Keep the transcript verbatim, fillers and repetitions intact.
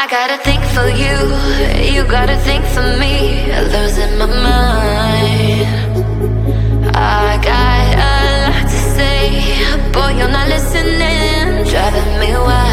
I gotta think for you, you gotta think for me. Losing my mind. I got a lot to say, boy, you're not listening. Driving me wild.